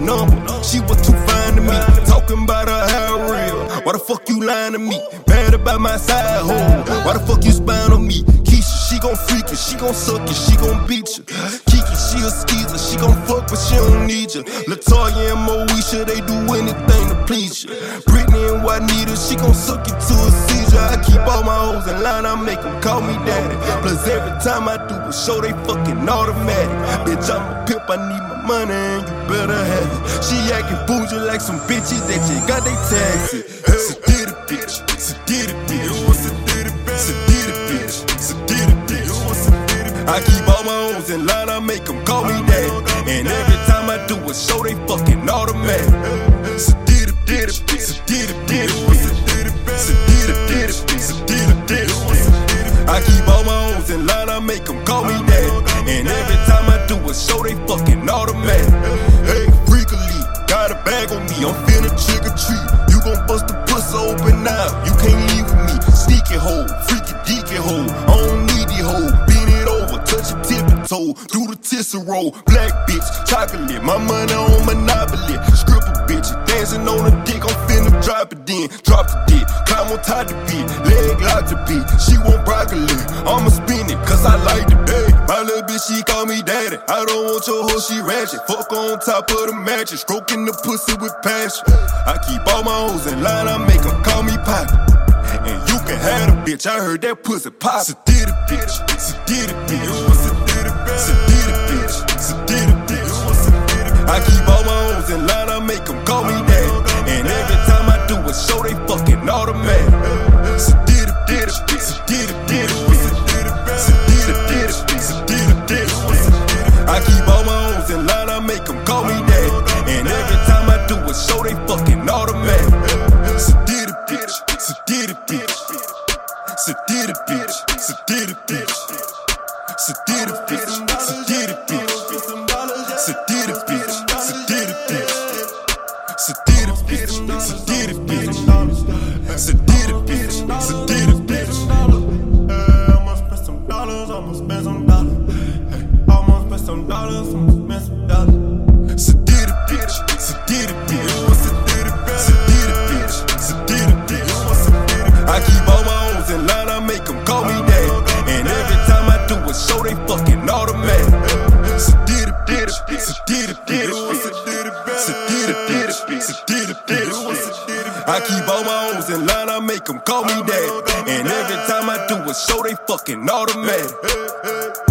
number. She was too fine to me. Talking about her hair real. Why the fuck you lying to me? Mad about my side hole. Why the fuck you spying on me? Keisha, she gon' freak you, she gon' suck you, she gon' beat you. Kiki, she a skeezer, she gon' fuck but she don't need you. Latoya and Moesha, they do anything to please you. Britney and Juanita, she gon' suck you to a seizure. I keep all my hoes in line, I make them call me daddy. Plus every time I do a show, they fucking automatic. Bitch, I'm a pimp, I need my money and you better have it. She acting bougie like some bitches that just got they taxes. Sedita bitch, sedita bitch, sedita bitch, sedita bitch. I keep all my hoes in line, I make them call me daddy. And every time I do a show, they fucking automatic. Sedita bitch, sedita bitch, sedita bitch, sedita bitch. I keep all my hoes in line, I make them call me daddy. And every time I do a show, they fucking automatic. Hey, freakily, got a bag on me, I'm finna trick or treat. You gon' bust the pussy open now, you can't leave with me. Sneaky hoe, freaky deaky hoe, I don't need the hoe. Bend it over, touch your tippy toe, do the tissy roll. Black bitch, chocolate, my money on Monopoly. Scribble bitch, dancing on the dick, I'm finna drop it then. Drop the dick, climb on top the beat, leg lock the beat. She want broccoli, I'ma spin it, cause I like the bag. My little bitch, she call me daddy. I don't want your hoe, she ratchet. Fuck on top of the mattress, stroking the pussy with passion. I keep all my hoes in line, I make them call me Poppy. And you can have the bitch, I heard that pussy pop. Sedita bitch, sedita bitch, sedita bitch, sedita bitch. I keep all my hoes in line, I make them call me daddy. And every time I do a show, they fucking automatic. Sedita bitch, sedita bitch, sedita bitch, sedita bitch. I keep all my hoes in line, I make them call me daddy. And every time I do a show, they fucking automatic. Sedita bitch, sedita bitch, sedita bitch, sedita bitch, sedita bitch, sedita bitch, sedita bitch, sedita bitch, sedita bitch, sedita bitch, sedita bitch, sedita bitch. I'ma spend some dollars, I'ma spend some dollars. I'ma spend some dollars, I'ma spend some dollars. Sedita bitch, sedita bitch, sedita bitch, sedita bitch. I keep all my hoes in line, I make them call me daddy. And every time I do a show, they fucking automatic. Sedita bitch, sedita bitch, sedita bitch, sedita bitch. I keep all my hoes in line, I make them call me daddy. And every time I do a show, they fucking automatic.